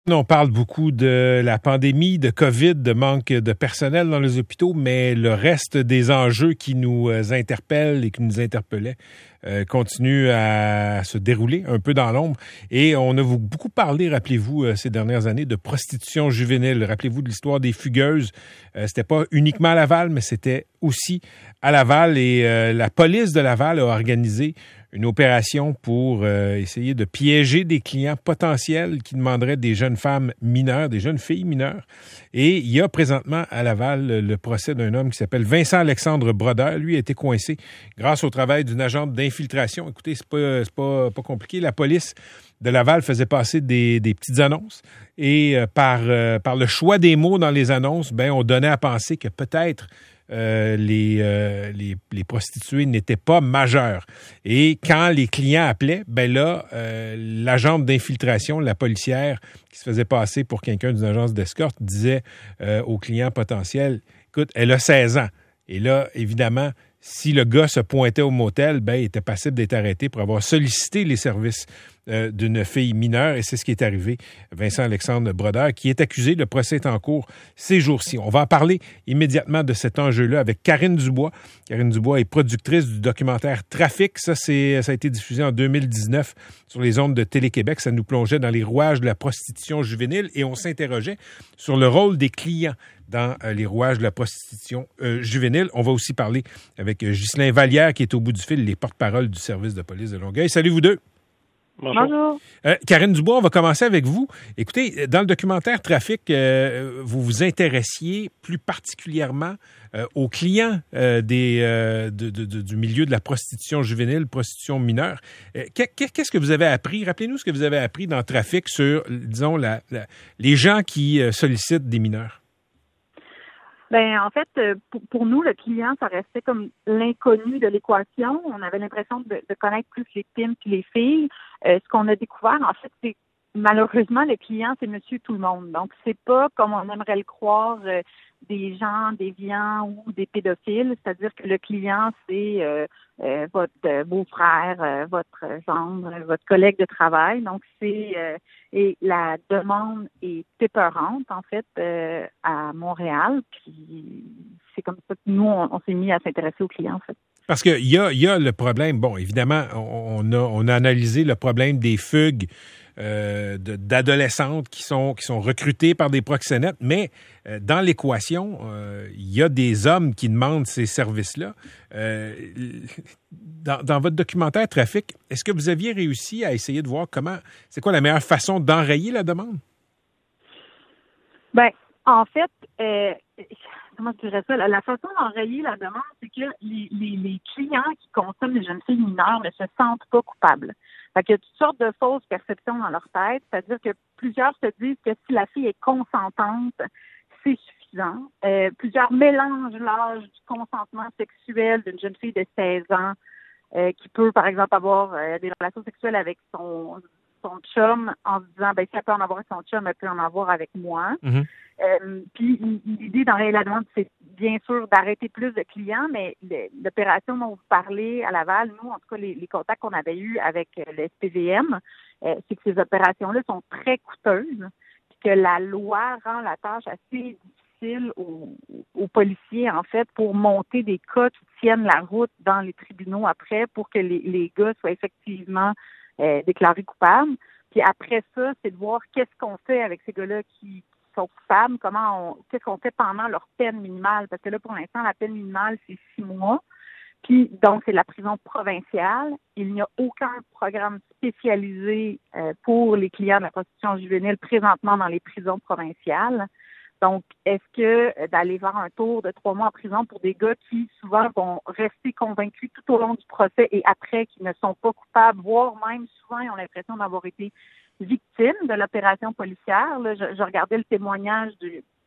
On parle beaucoup de la pandémie, de COVID, de manque de personnel dans les hôpitaux, mais le reste des enjeux qui nous interpellent et qui nous interpellaient continue à se dérouler un peu dans l'ombre. Et on a beaucoup parlé, rappelez-vous, ces dernières années, de prostitution juvénile. Rappelez-vous de l'histoire des fugueuses. C'était pas uniquement à Laval, mais c'était aussi à Laval. Et la police de Laval a organisé une opération pour essayer de piéger des clients potentiels qui demanderaient des jeunes femmes mineures, des jeunes filles mineures. Et il y a présentement à Laval le procès d'un homme qui s'appelle Vincent-Alexandre Brodeur. Lui a été coincé grâce au travail d'une agente d'infiltration. Écoutez, c'est pas compliqué. La police de Laval faisait passer des petites annonces et par le choix des mots dans les annonces, on donnait à penser que peut-être les prostituées n'étaient pas majeures. Et quand les clients appelaient, l'agente d'infiltration, la policière qui se faisait passer pour quelqu'un d'une agence d'escorte, disait aux clients potentiels, écoute, elle a 16 ans. Et là, évidemment, si le gars se pointait au motel, il était passible d'être arrêté pour avoir sollicité les services d'une fille mineure. Et c'est ce qui est arrivé. Vincent-Alexandre Brodeur, qui est accusé, le procès est en cours ces jours-ci. On va en parler immédiatement de cet enjeu-là avec Karine Dubois. Karine Dubois est productrice du documentaire Trafic. Ça a été diffusé en 2019 sur les ondes de Télé-Québec. Ça nous plongeait dans les rouages de la prostitution juvénile et on s'interrogeait sur le rôle des clients dans les rouages de la prostitution juvénile. On va aussi parler avec Ghislain Vallière, qui est au bout du fil, les porte-parole du service de police de Longueuil. Salut vous deux. Bonjour. Karine Dubois, on va commencer avec vous. Écoutez, dans le documentaire Trafic, vous vous intéressiez plus particulièrement aux clients du milieu de la prostitution juvénile, prostitution mineure. Qu'est-ce que vous avez appris? Rappelez-nous ce que vous avez appris dans Trafic sur, disons, les gens qui sollicitent des mineurs. En fait, pour nous, le client, ça restait comme l'inconnu de l'équation. On avait l'impression de connaître plus les pimps que les filles. Ce qu'on a découvert, en fait, c'est malheureusement, le client, c'est monsieur tout le monde. Donc, c'est pas comme on aimerait le croire, des gens déviants ou des pédophiles. C'est-à-dire que le client, c'est votre beau-frère, votre gendre, votre collègue de travail. Donc, et la demande est épeurante, en fait, à Montréal. Puis, c'est comme ça que nous, on s'est mis à s'intéresser aux clients, en fait. Parce qu'il y a le problème, bon, évidemment, on a analysé le problème des fugues d'adolescentes qui sont recrutées par des proxénètes, mais dans l'équation, il y a des hommes qui demandent ces services-là. Dans votre documentaire Trafic, est-ce que vous aviez réussi à essayer de voir c'est quoi la meilleure façon d'enrayer la demande? En fait, comment je dirais ça? La façon d'enrayer la demande, c'est que les clients qui consomment les jeunes filles mineures ne se sentent pas coupables. Fait qu'il y a toutes sortes de fausses perceptions dans leur tête, c'est-à-dire que plusieurs se disent que si la fille est consentante, c'est suffisant. Plusieurs mélangent l'âge du consentement sexuel d'une jeune fille de 16 ans qui peut, par exemple, avoir des relations sexuelles avec son chum en se disant, si elle peut en avoir avec son chum, elle peut en avoir avec moi. Mm-hmm. Puis l'idée d'enrayer la demande, c'est bien sûr d'arrêter plus de clients, mais l'opération dont vous parlez à Laval, nous, en tout cas, les contacts qu'on avait eus avec le SPVM, c'est que ces opérations-là sont très coûteuses, puis que la loi rend la tâche assez difficile aux policiers, en fait, pour monter des cas qui tiennent la route dans les tribunaux après pour que les gars soient effectivement déclarés coupables. Puis après ça, c'est de voir qu'est-ce qu'on fait avec ces gars-là qui sont coupables, qu'est-ce qu'on fait pendant leur peine minimale, parce que là, pour l'instant, la peine minimale, c'est 6 mois. Puis, donc, c'est la prison provinciale. Il n'y a aucun programme spécialisé pour les clients de la prostitution juvénile présentement dans les prisons provinciales. Donc, est-ce que d'aller faire un tour de 3 mois en prison pour des gars qui, souvent, vont rester convaincus tout au long du procès et après, qui ne sont pas coupables, voire même, souvent, ils ont l'impression d'avoir été victimes de l'opération policière. Là, je regardais le témoignage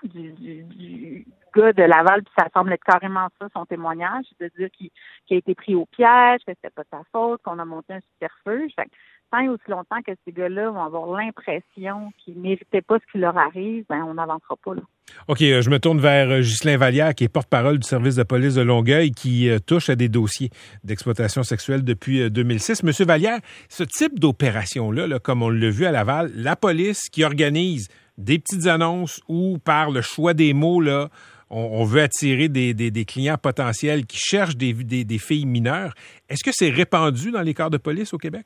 du gars de Laval, puis ça semble être carrément ça, son témoignage, de dire qu'il a été pris au piège, que c'était pas sa faute, qu'on a monté un subterfuge. Fait que tant et aussi longtemps que ces gars-là vont avoir l'impression qu'ils ne méritaient pas ce qui leur arrive, ben on n'avancera pas, là. OK, je me tourne vers Ghislain Vallière, qui est porte-parole du service de police de Longueuil, qui touche à des dossiers d'exploitation sexuelle depuis 2006. Monsieur Vallière, ce type d'opération-là, là, comme on l'a vu à Laval, la police qui organise des petites annonces où, par le choix des mots, là, on veut attirer des clients potentiels qui cherchent des filles mineures. Est-ce que c'est répandu dans les corps de police au Québec?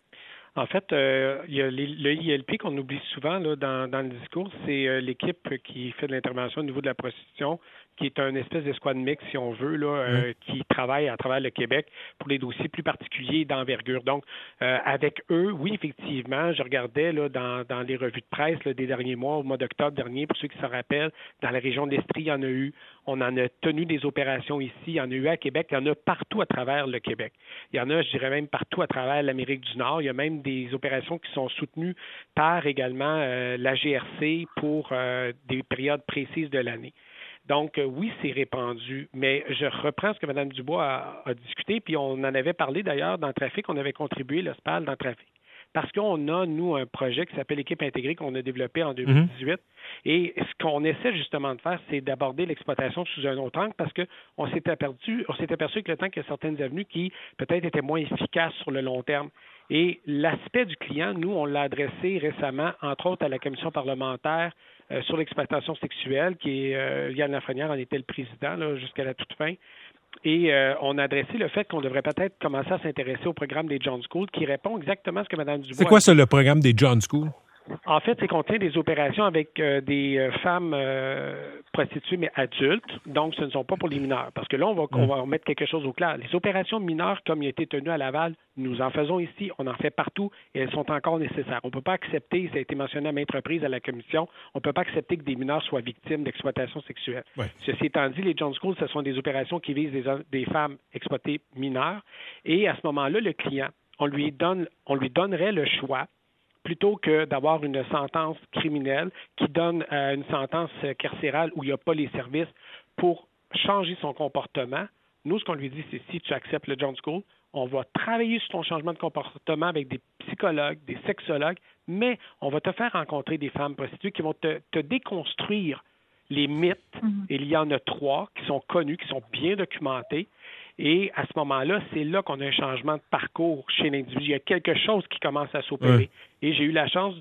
En fait, il y a le ILP qu'on oublie souvent là, dans le discours, c'est l'équipe qui fait de l'intervention au niveau de la prostitution, qui est un espèce d'escouade mixte, si on veut, là, qui travaille à travers le Québec pour les dossiers plus particuliers d'envergure. Donc, avec eux, oui, effectivement, je regardais là, dans les revues de presse là, des derniers mois, au mois d'octobre dernier, pour ceux qui se rappellent, dans la région de l'Estrie, il y en a eu. On en a tenu des opérations ici, il y en a eu à Québec, il y en a partout à travers le Québec. Il y en a, je dirais même, partout à travers l'Amérique du Nord. Il y a même des opérations qui sont soutenues par également la GRC pour des périodes précises de l'année. Donc, oui, c'est répandu, mais je reprends ce que Mme Dubois a discuté, puis on en avait parlé d'ailleurs dans le trafic, on avait contribué, le SPAL, dans le trafic. Parce qu'on a, nous, un projet qui s'appelle Équipe intégrée qu'on a développé en 2018. Et ce qu'on essaie justement de faire, c'est d'aborder l'exploitation sous un autre angle parce qu'on s'est aperçu avec le temps qu'il y a certaines avenues qui peut-être étaient moins efficaces sur le long terme. Et l'aspect du client, nous, on l'a adressé récemment, entre autres, à la commission parlementaire sur l'exploitation sexuelle, qui est Yann Lafrenière en était le président là, jusqu'à la toute fin. Et on a adressé le fait qu'on devrait peut-être commencer à s'intéresser au programme des John School qui répond exactement à ce que Mme Dubois a dit. C'est quoi ça, le programme des John School? En fait, c'est qu'on tient des opérations avec des femmes prostituées, mais adultes. Donc, ce ne sont pas pour les mineurs. Parce que là, on va remettre quelque chose au clair. Les opérations mineures, comme il a été tenu à Laval, nous en faisons ici, on en fait partout et elles sont encore nécessaires. On ne peut pas accepter, ça a été mentionné à maintes reprises à la Commission, on ne peut pas accepter que des mineurs soient victimes d'exploitation sexuelle. Ouais. Ceci étant dit, les John School, ce sont des opérations qui visent des femmes exploitées mineures. Et à ce moment-là, le client, on lui donnerait le choix plutôt que d'avoir une sentence criminelle qui donne une sentence carcérale où il n'y a pas les services pour changer son comportement. Nous, ce qu'on lui dit, c'est si tu acceptes le John School, on va travailler sur ton changement de comportement avec des psychologues, des sexologues, mais on va te faire rencontrer des femmes prostituées qui vont te déconstruire les mythes. Et il y en a 3 qui sont connus, qui sont bien documentés. Et à ce moment-là, c'est là qu'on a un changement de parcours chez l'individu. Il y a quelque chose qui commence à s'opérer. Et j'ai eu la chance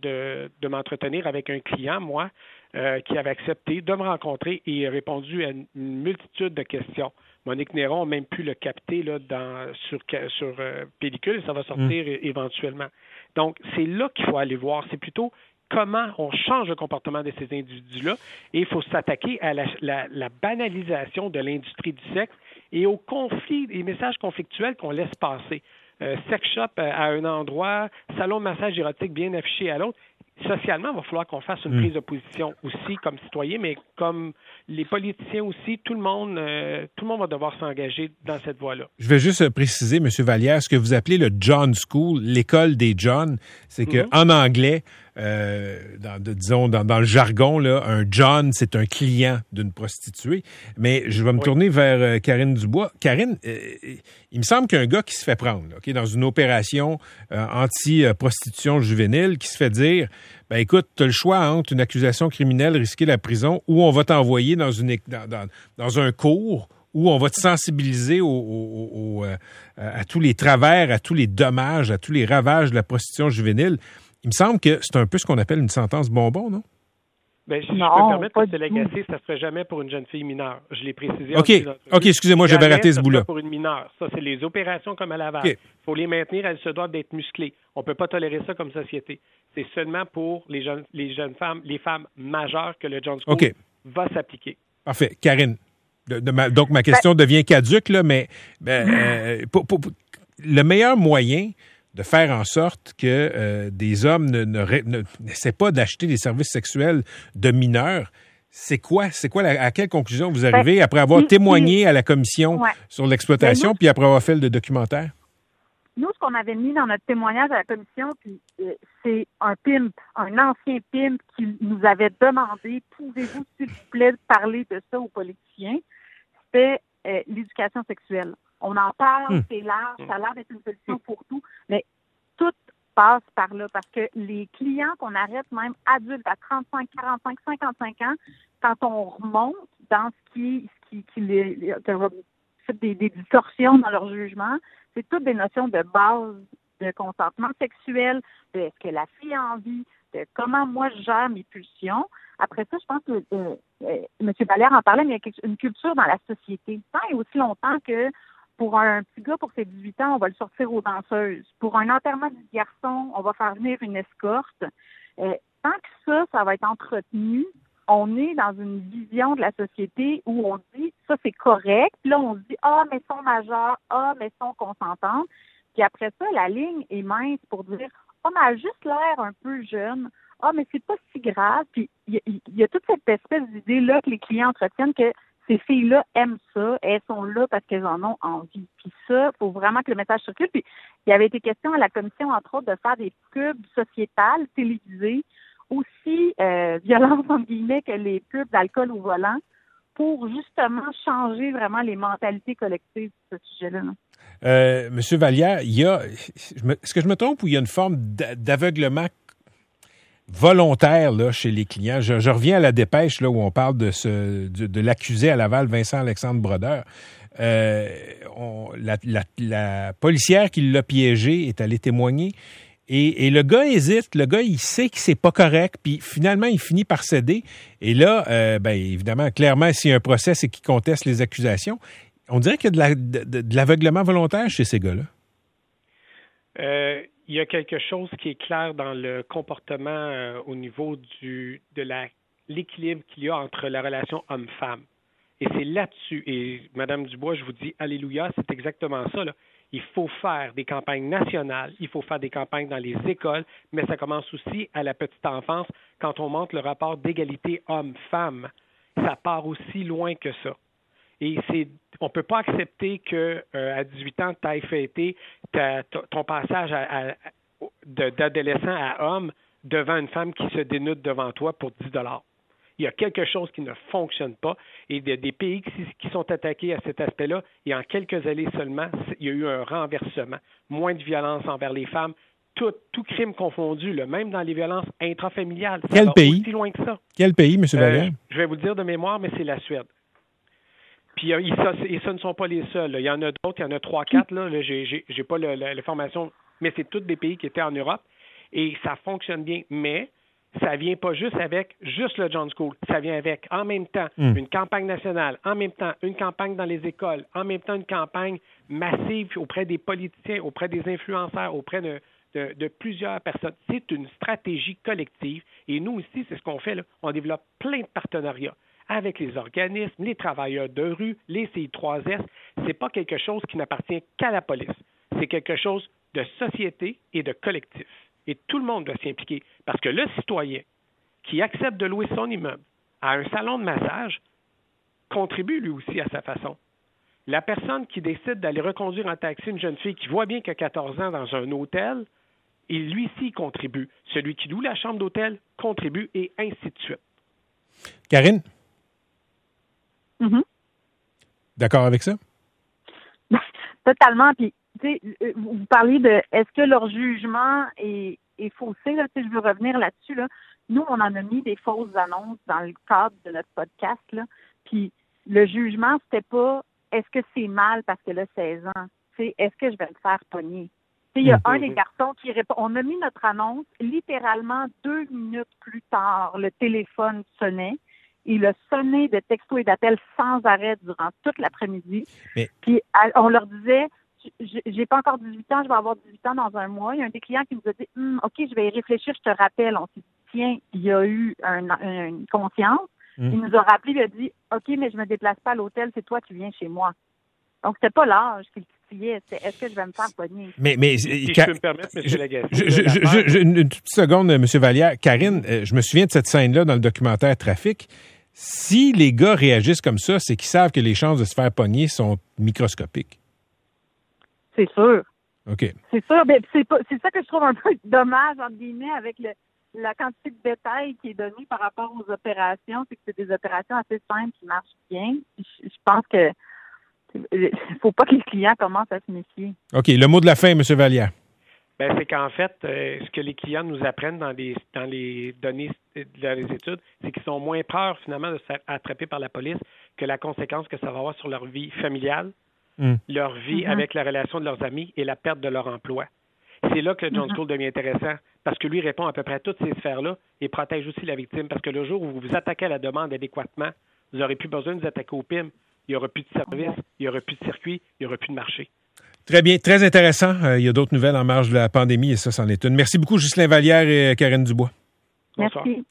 de m'entretenir avec un client, moi, qui avait accepté de me rencontrer et a répondu à une multitude de questions. Monique Néron a même pu le capter là, sur pellicule et ça va sortir éventuellement. Donc, c'est là qu'il faut aller voir. C'est plutôt comment on change le comportement de ces individus-là et il faut s'attaquer à la banalisation de l'industrie du sexe et aux conflits, les messages conflictuels qu'on laisse passer. Sex shop à un endroit, salon de massage érotique bien affiché à l'autre. Socialement, il va falloir qu'on fasse une prise de position aussi comme citoyen, mais comme les politiciens aussi, tout le monde va devoir s'engager dans cette voie-là. Je vais juste préciser, M. Vallière, ce que vous appelez le John School, l'école des John, c'est qu'en anglais, dans le jargon, là, un John, c'est un client d'une prostituée. Mais je vais me tourner vers Karine Dubois. Karine, il me semble qu'un gars qui se fait prendre là, dans une opération anti-prostitution juvénile, qui se fait dire, ben écoute, tu as le choix entre une accusation criminelle, risquer la prison, ou on va t'envoyer dans un cours où on va te sensibiliser à tous les travers, à tous les dommages, à tous les ravages de la prostitution juvénile. Il me semble que c'est un peu ce qu'on appelle une sentence bonbon, non? Bien, si je peux me permettre, M. Lagacé, ça ne se ferait jamais pour une jeune fille mineure. Je l'ai précisé. OK, excusez-moi, j'avais raté ce bout-là. Pour une mineure. Ça, c'est les opérations comme à Laval. Il faut les maintenir, elles se doivent d'être musclées. On ne peut pas tolérer ça comme société. C'est seulement pour les jeunes femmes, les femmes majeures que le John School va s'appliquer. Parfait. Karine, donc ma question devient caduque, là, mais le meilleur moyen de faire en sorte que des hommes n'essaient pas d'acheter des services sexuels de mineurs. C'est quoi, à quelle conclusion vous arrivez après avoir témoigné à la commission sur l'exploitation puis après avoir fait le documentaire? nous, ce qu'on avait mis dans notre témoignage à la commission, puis c'est un pimp, un ancien pimp qui nous avait demandé, pouvez-vous, s'il vous plaît, parler de ça aux politiciens? C'était l'éducation sexuelle. On en parle, c'est large, ça a l'air d'être une solution pour tout, mais tout passe par là, parce que les clients qu'on arrête, même adultes à 35, 45, 55 ans, quand on remonte dans ce qui fait des distorsions dans leur jugement, c'est toutes des notions de base de consentement sexuel, de est-ce que la fille a envie, de comment moi je gère mes pulsions. Après ça, je pense que M. Valère en parlait, mais il y a une culture dans la société. Tant et aussi longtemps que pour un petit gars, pour ses 18 ans, on va le sortir aux danseuses. Pour un enterrement du garçon, on va faire venir une escorte. Tant que ça va être entretenu, on est dans une vision de la société où on dit ça c'est correct. Puis là, on se dit mais ils sont majeurs, mais ils sont consentants. Puis après ça, la ligne est mince pour dire mais elle a juste l'air un peu jeune. Mais c'est pas si grave. Puis il y a toute cette espèce d'idée-là que les clients entretiennent que ces filles-là aiment ça, elles sont là parce qu'elles en ont envie. Puis ça, il faut vraiment que le message circule. Puis il y avait été question à la commission, entre autres, de faire des pubs sociétales, télévisées, aussi violentes, entre guillemets, que les pubs d'alcool au volant, pour justement changer vraiment les mentalités collectives de ce sujet-là. Monsieur Vallière, est-ce que je me trompe ou il y a une forme d'aveuglement volontaire là, chez les clients? Je reviens à la dépêche là, où on parle de l'accusé à Laval, Vincent-Alexandre Brodeur. La policière qui l'a piégé est allée témoigner. Et le gars hésite, le gars, il sait que c'est pas correct, puis finalement, il finit par céder. Et là, évidemment, clairement, s'il y a un procès, c'est qu'il conteste les accusations. On dirait qu'il y a de l'aveuglement volontaire chez ces gars-là. Il y a quelque chose qui est clair dans le comportement au niveau de l'équilibre qu'il y a entre la relation homme-femme. Et c'est là-dessus, et Mme Dubois, je vous dis alléluia, c'est exactement ça, là. Il faut faire des campagnes nationales, il faut faire des campagnes dans les écoles, mais ça commence aussi à la petite enfance. Quand on montre le rapport d'égalité homme-femme, ça part aussi loin que ça. Et on ne peut pas accepter qu'à 18 ans, tu ailles fêter ton passage d'adolescent à homme devant une femme qui se dénude devant toi pour 10 $. Il y a quelque chose qui ne fonctionne pas. Et il y a des pays qui sont attaqués à cet aspect-là. Et en quelques années seulement, il y a eu un renversement. Moins de violence envers les femmes. Tout crime confondu, là, même dans les violences intrafamiliales. Ça va aussi loin que ça. Quel pays, M. Vallière? Je vais vous le dire de mémoire, mais c'est la Suède. Puis ce ne sont pas les seuls. Là. Il y en a d'autres, il y en a 3-4. Là, j'ai pas l'information, mais c'est tous des pays qui étaient en Europe. Et ça fonctionne bien. Mais ça vient pas juste avec le John School. Ça vient avec, en même temps, une campagne nationale, en même temps, une campagne dans les écoles, en même temps, une campagne massive auprès des politiciens, auprès des influenceurs, auprès de plusieurs personnes. C'est une stratégie collective. Et nous aussi, c'est ce qu'on fait, là. On développe plein de partenariats avec les organismes, les travailleurs de rue, les CI3S. C'est pas quelque chose qui n'appartient qu'à la police. C'est quelque chose de société et de collectif. Et tout le monde doit s'y impliquer. Parce que le citoyen qui accepte de louer son immeuble à un salon de massage contribue lui aussi à sa façon. La personne qui décide d'aller reconduire en taxi une jeune fille qui voit bien qu'à 14 ans dans un hôtel, et lui aussi contribue. Celui qui loue la chambre d'hôtel contribue et ainsi de suite. Karine? Mm-hmm. D'accord avec ça? Totalement. Puis, tu sais, vous parlez de est-ce que leur jugement est faussé? Là, je veux revenir là-dessus. Là. Nous, on en a mis des fausses annonces dans le cadre de notre podcast. Là. Puis, le jugement, c'était pas est-ce que c'est mal parce que là, 16 ans? C'est est-ce que je vais me faire pogner? Il y a un des garçons qui répond. On a mis notre annonce, littéralement 2 minutes plus tard, le téléphone sonnait. Il a sonné de textos et d'appels sans arrêt durant toute l'après-midi. Mais... Puis on leur disait, j'ai pas encore 18 ans, je vais avoir 18 ans dans un mois. Il y a un des clients qui nous a dit, OK, je vais y réfléchir, je te rappelle. On s'est dit, tiens, il y a eu une conscience. Il nous a rappelé, il a dit, OK, mais je me déplace pas à l'hôtel, c'est toi qui viens chez moi. Donc, c'était pas l'âge qui le titillait, c'était est-ce que je vais me faire pogner? Mais si je peux me permettre, M. Lagacé. Une petite seconde, M. Vallière. Karine, je me souviens de cette scène-là dans le documentaire Trafic. Si les gars réagissent comme ça, c'est qu'ils savent que les chances de se faire pogner sont microscopiques. C'est sûr. OK. C'est sûr, mais c'est ça que je trouve un peu dommage, entre guillemets, avec la quantité de détails qui est donnée par rapport aux opérations, c'est que c'est des opérations assez simples qui marchent bien. Je pense que il faut pas que les clients commencent à se méfier. OK. Le mot de la fin, M. Vallière. Ben, c'est qu'en fait, ce que les clients nous apprennent dans les données dans les études, c'est qu'ils sont moins peurs finalement de se faire attraper par la police que la conséquence que ça va avoir sur leur vie familiale, leur vie avec la relation de leurs amis et la perte de leur emploi. C'est là que le Jones School devient intéressant parce que lui répond à peu près à toutes ces sphères-là et protège aussi la victime parce que le jour où vous vous attaquez à la demande adéquatement, vous n'aurez plus besoin de vous attaquer au PIM. Il n'y aura plus de service, il n'y aura plus de circuit, il n'y aura plus de marché. Très bien, très intéressant. Il y a d'autres nouvelles en marge de la pandémie et ça, c'en est une. Merci beaucoup, Ghislain Vallière et Karine Dubois. Bonsoir. Merci.